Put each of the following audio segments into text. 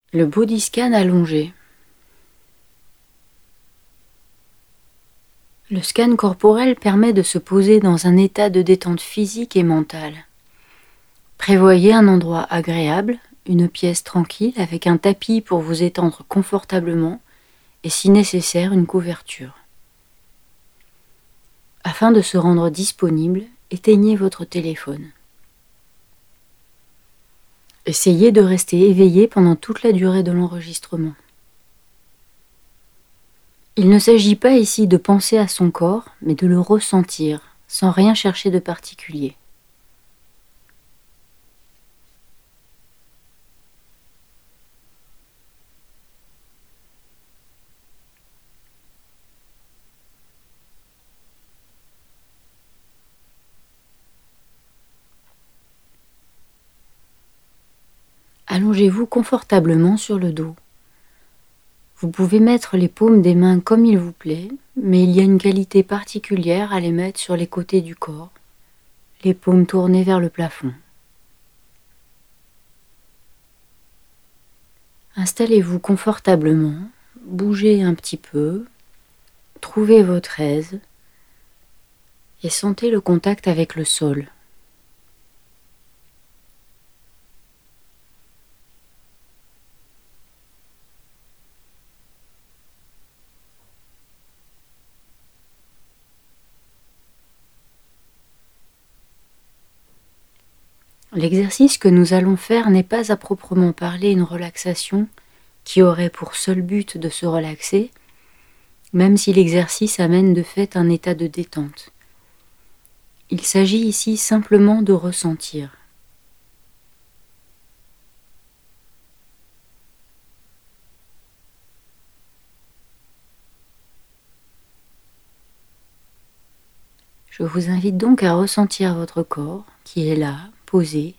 Le body scan allongé. Le scan corporel permet de se poser dans un état de détente physique et mentale. Prévoyez un endroit agréable, une pièce tranquille avec un tapis pour vous étendre confortablement et si nécessaire une couverture. Afin de se rendre disponible, éteignez votre téléphone. Essayez de rester éveillé pendant toute la durée de l'enregistrement. Il ne s'agit pas ici de penser à son corps, mais de le ressentir, sans rien chercher de particulier. Allongez-vous confortablement sur le dos. Vous pouvez mettre les paumes des mains comme il vous plaît, mais il y a une qualité particulière à les mettre sur les côtés du corps, les paumes tournées vers le plafond. Installez-vous confortablement, bougez un petit peu, trouvez votre aise et sentez le contact avec le sol. L'exercice que nous allons faire n'est pas à proprement parler une relaxation qui aurait pour seul but de se relaxer, même si l'exercice amène de fait un état de détente. Il s'agit ici simplement de ressentir. Je vous invite donc à ressentir votre corps qui est là, posé.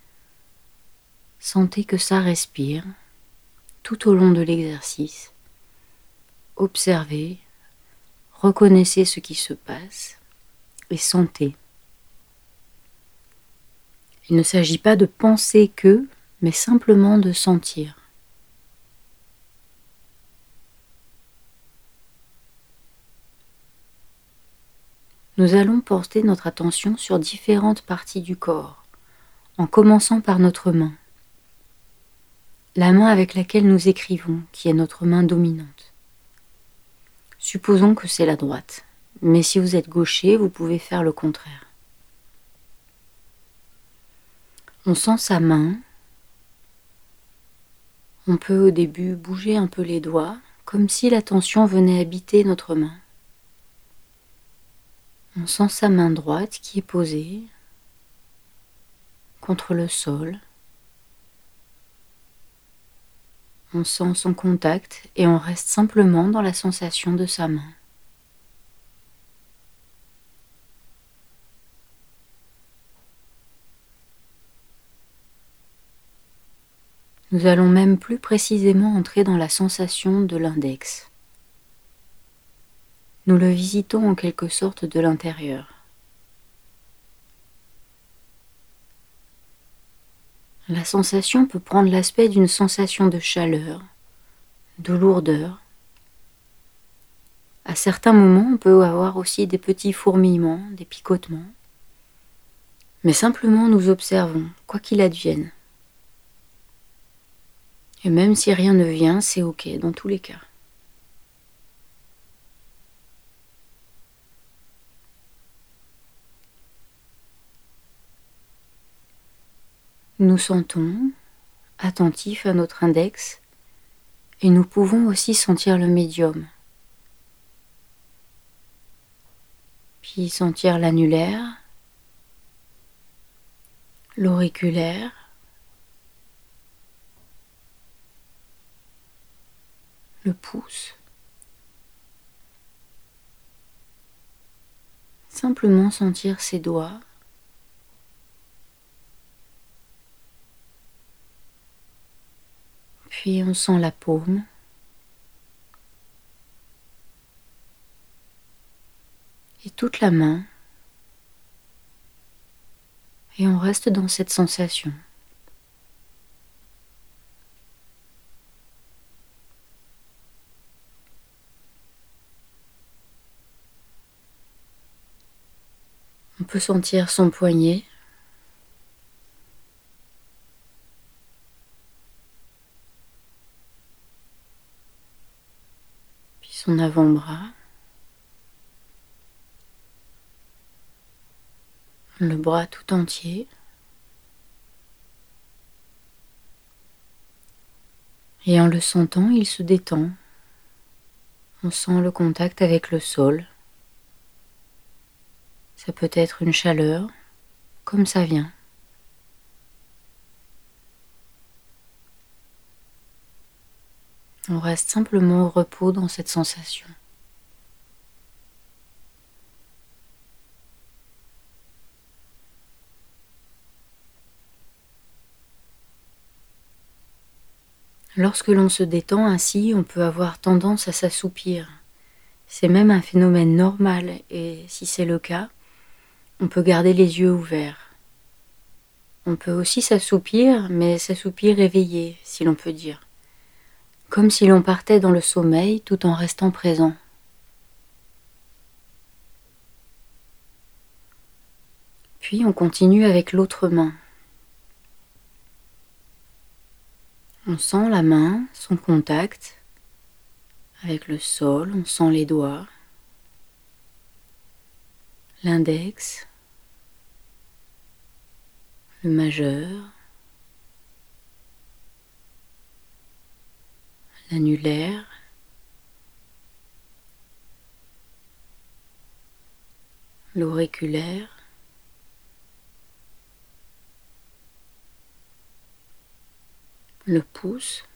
Sentez que ça respire tout au long de l'exercice. Observez, reconnaissez ce qui se passe et sentez. Il ne s'agit pas de penser que, mais simplement de sentir. Nous allons porter notre attention sur différentes parties du corps, en commençant par notre main. La main avec laquelle nous écrivons, qui est notre main dominante. Supposons que c'est la droite, mais si vous êtes gaucher, vous pouvez faire le contraire. On sent sa main. On peut au début bouger un peu les doigts, comme si la tension venait habiter notre main. On sent sa main droite qui est posée contre le sol. On sent son contact et on reste simplement dans la sensation de sa main. Nous allons même plus précisément entrer dans la sensation de l'index. Nous le visitons en quelque sorte de l'intérieur. La sensation peut prendre l'aspect d'une sensation de chaleur, de lourdeur. À certains moments, on peut avoir aussi des petits fourmillements, des picotements. Mais simplement nous observons, quoi qu'il advienne. Et même si rien ne vient, c'est ok dans tous les cas. Nous sentons, attentifs à notre index, et nous pouvons aussi sentir le médium. Puis sentir l'annulaire, l'auriculaire, le pouce. Simplement sentir ses doigts. Puis on sent la paume. Et toute la main. Et on reste dans cette sensation. On peut sentir son poignet, puis son avant-bras, le bras tout entier. Et en le sentant, il se détend. On sent le contact avec le sol. Ça peut être une chaleur, comme ça vient. On reste simplement au repos dans cette sensation. Lorsque l'on se détend ainsi, on peut avoir tendance à s'assoupir. C'est même un phénomène normal et si c'est le cas, on peut garder les yeux ouverts. On peut aussi s'assoupir, mais s'assoupir éveillé, si l'on peut dire. Comme si l'on partait dans le sommeil tout en restant présent. Puis on continue avec l'autre main. On sent la main, son contact avec le sol, on sent les doigts, l'index, le majeur, l'annulaire, l'auriculaire, le pouce,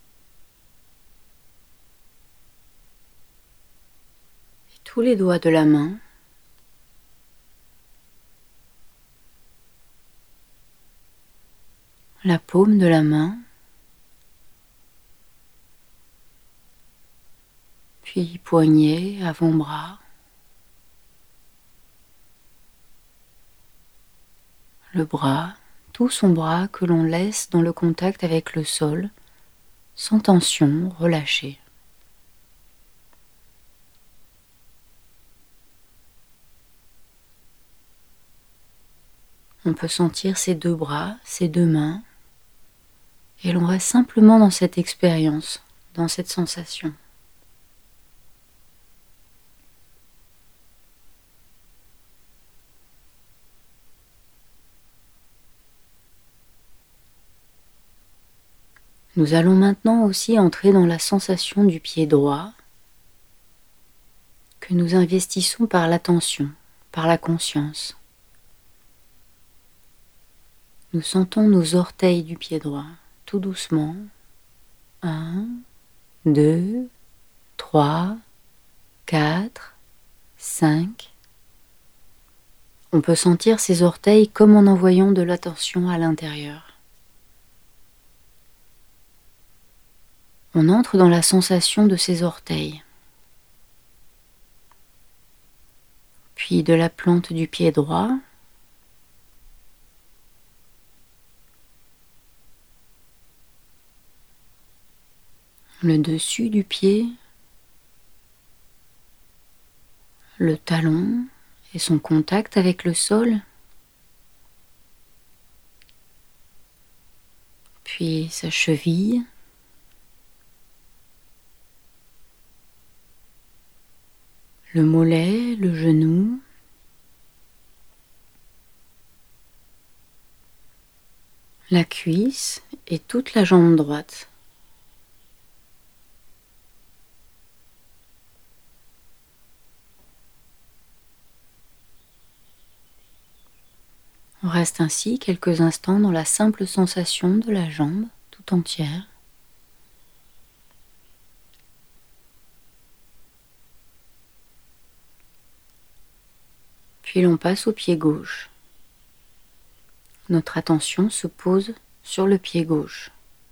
et tous les doigts de la main, la paume de la main, puis poignet, avant-bras, le bras, tout son bras que l'on laisse dans le contact avec le sol, sans tension, relâché. On peut sentir ses deux bras, ses deux mains, et l'on reste simplement dans cette expérience, dans cette sensation. Nous allons maintenant aussi entrer dans la sensation du pied droit que nous investissons par l'attention, par la conscience. Nous sentons nos orteils du pied droit, tout doucement. 1, 2, 3, 4, 5. On peut sentir ces orteils comme en envoyant de l'attention à l'intérieur. On entre dans la sensation de ces orteils, puis de la plante du pied droit, le dessus du pied, le talon et son contact avec le sol, puis sa cheville, le mollet, le genou, la cuisse et toute la jambe droite. On reste ainsi quelques instants dans la simple sensation de la jambe tout entière. Puis l'on passe au pied gauche. Notre attention se pose sur le pied gauche.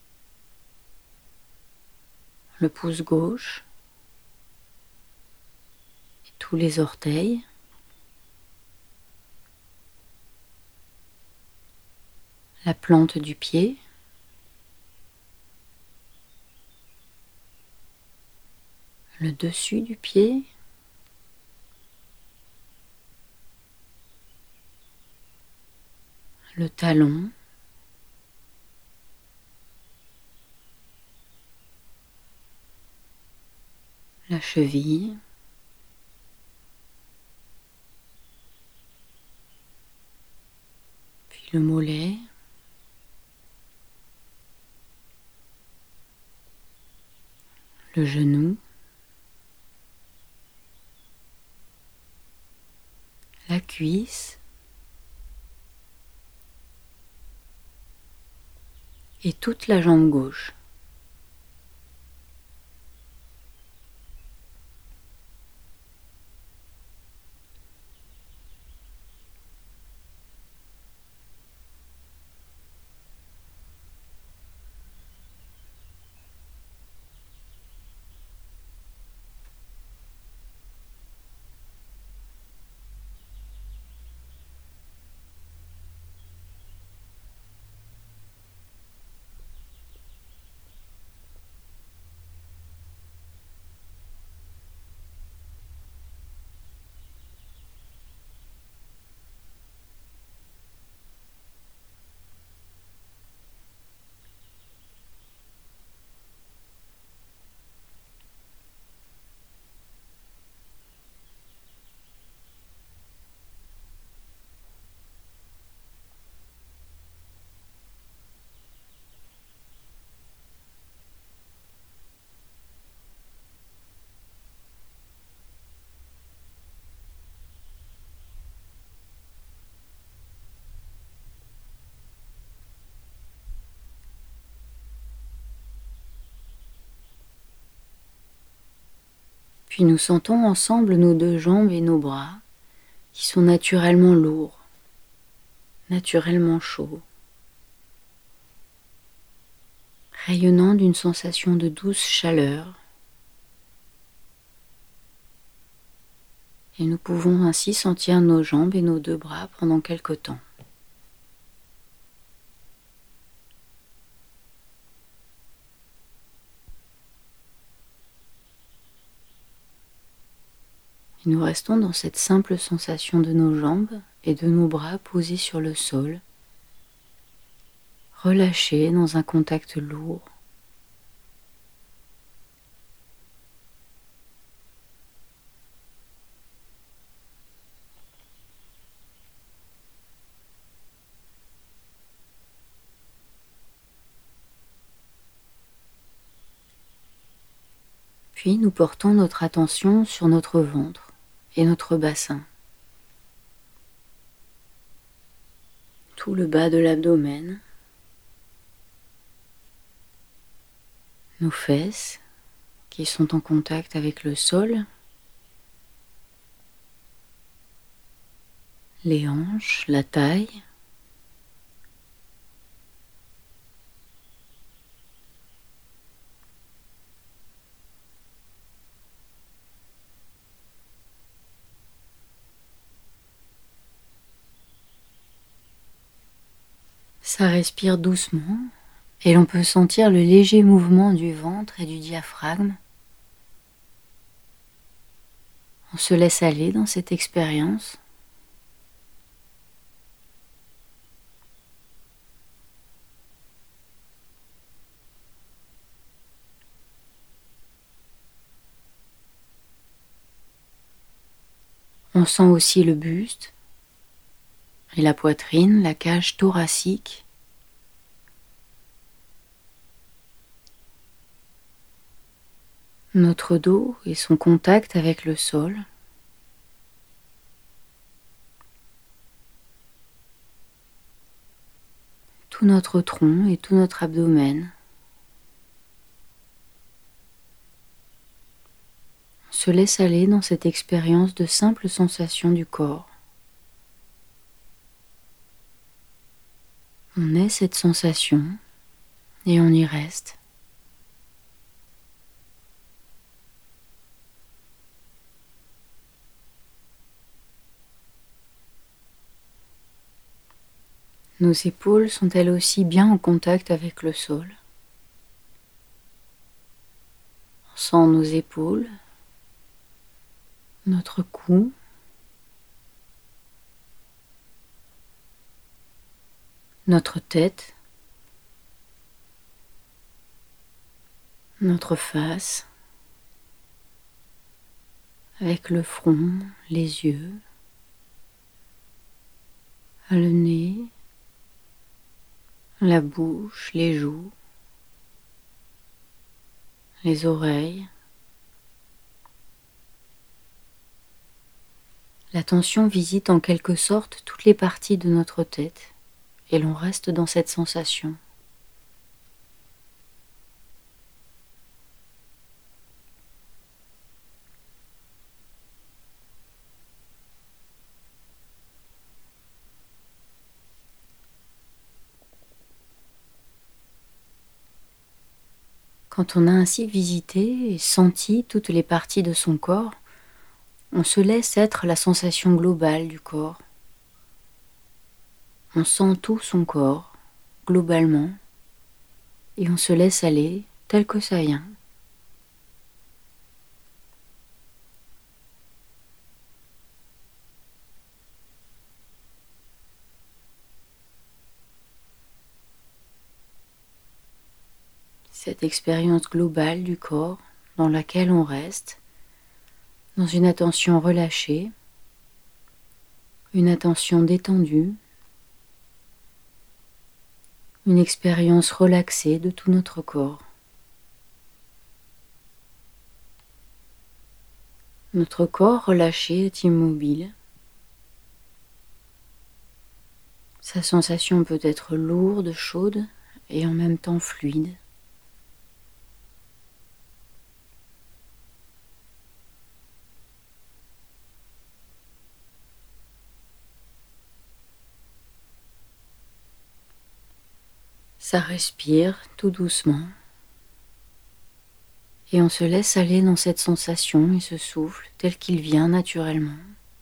Le pouce gauche, et tous les orteils, la plante du pied, le dessus du pied, le talon, la cheville, puis le mollet, le genou, la cuisse et toute la jambe gauche. Puis nous sentons ensemble nos deux jambes et nos bras qui sont naturellement lourds, naturellement chauds, rayonnant d'une sensation de douce chaleur. Et nous pouvons ainsi sentir nos jambes et nos deux bras pendant quelque temps. Et nous restons dans cette simple sensation de nos jambes et de nos bras posés sur le sol, relâchés dans un contact lourd. Puis nous portons notre attention sur notre ventre et notre bassin. Tout le bas de l'abdomen, nos fesses qui sont en contact avec le sol, les hanches, la taille, ça respire doucement et l'on peut sentir le léger mouvement du ventre et du diaphragme. On se laisse aller dans cette expérience. On sent aussi le buste et la poitrine, la cage thoracique. Notre dos et son contact avec le sol. Tout notre tronc et tout notre abdomen. On se laisse aller dans cette expérience de simple sensation du corps. On est cette sensation et on y reste. Nos épaules sont elles aussi bien en contact avec le sol. On sent nos épaules, notre cou, notre tête, notre face, avec le front, les yeux, le nez, la bouche, les joues, les oreilles. L'attention visite en quelque sorte toutes les parties de notre tête et l'on reste dans cette sensation. Quand on a ainsi visité et senti toutes les parties de son corps, on se laisse être la sensation globale du corps. On sent tout son corps, globalement, et on se laisse aller tel que ça vient. Cette expérience globale du corps dans laquelle on reste, dans une attention relâchée, une attention détendue, une expérience relaxée de tout notre corps. Notre corps relâché est immobile. Sa sensation peut être lourde, chaude et en même temps fluide. Ça respire tout doucement et on se laisse aller dans cette sensation et ce souffle tel qu'il vient naturellement.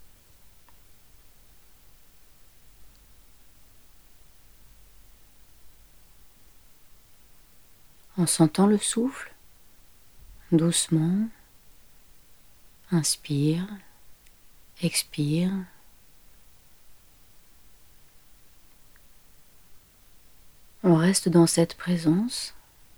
En sentant le souffle, doucement, inspire, expire. On reste dans cette présence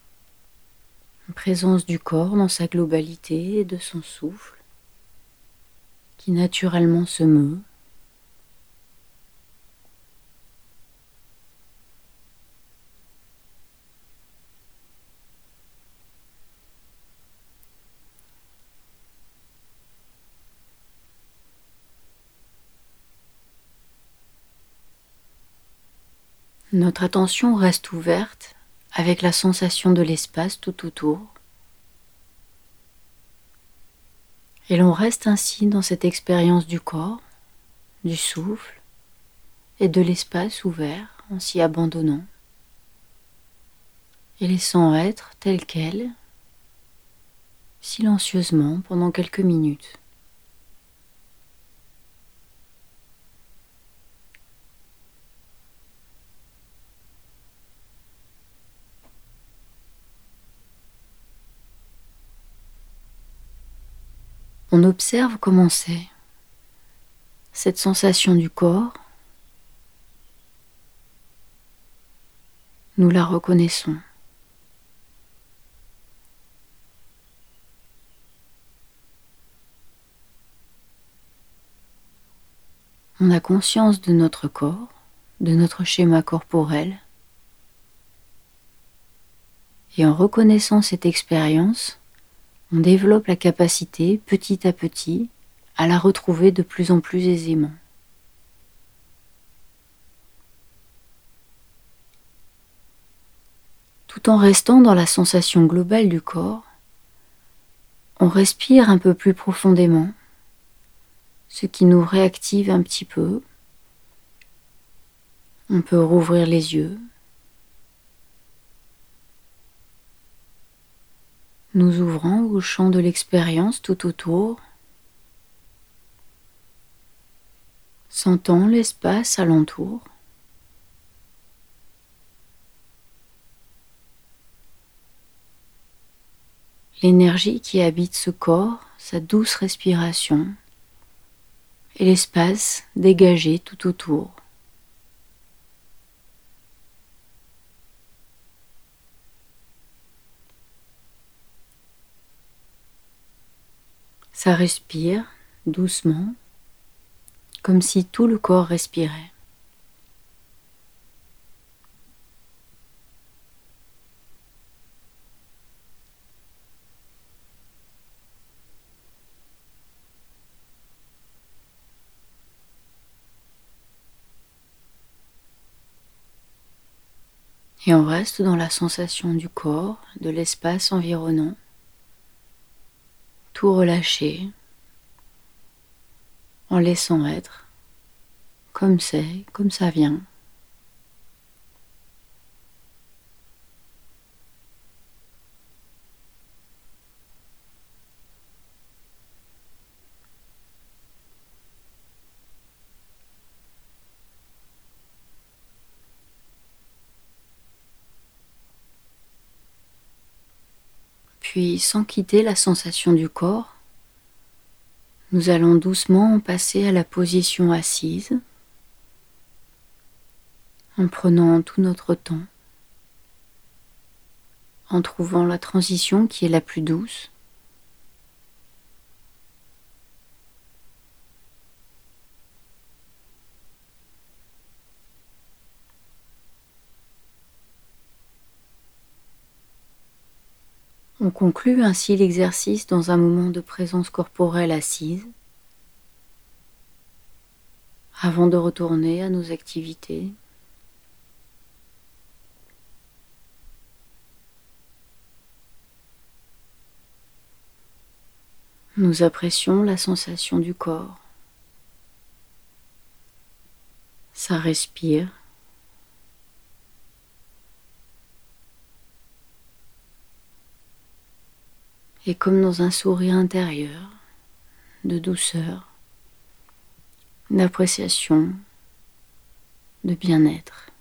du corps dans sa globalité et de son souffle qui naturellement se meut. Notre attention reste ouverte avec la sensation de l'espace tout autour. Et l'on reste ainsi dans cette expérience du corps, du souffle et de l'espace ouvert en s'y abandonnant et laissant être tel quel, silencieusement pendant quelques minutes. On observe comment c'est, cette sensation du corps. Nous la reconnaissons. On a conscience de notre corps, de notre schéma corporel. Et en reconnaissant cette expérience, on développe la capacité, petit à petit, à la retrouver de plus en plus aisément. Tout en restant dans la sensation globale du corps, on respire un peu plus profondément, ce qui nous réactive un petit peu. On peut rouvrir les yeux. Nous ouvrant au champ de l'expérience tout autour, sentant l'espace alentour. L'énergie qui habite ce corps, sa douce respiration et l'espace dégagé tout autour. Ça respire doucement, comme si tout le corps respirait. Et on reste dans la sensation du corps, de l'espace environnant, tout relâché, en laissant être, comme c'est, comme ça vient. Puis, sans quitter la sensation du corps, nous allons doucement passer à la position assise, en prenant tout notre temps, en trouvant la transition qui est la plus douce. On conclut ainsi l'exercice dans un moment de présence corporelle assise, avant de retourner à nos activités. Nous apprécions la sensation du corps. Ça respire. Et comme dans un sourire intérieur, de douceur, d'appréciation, de bien-être.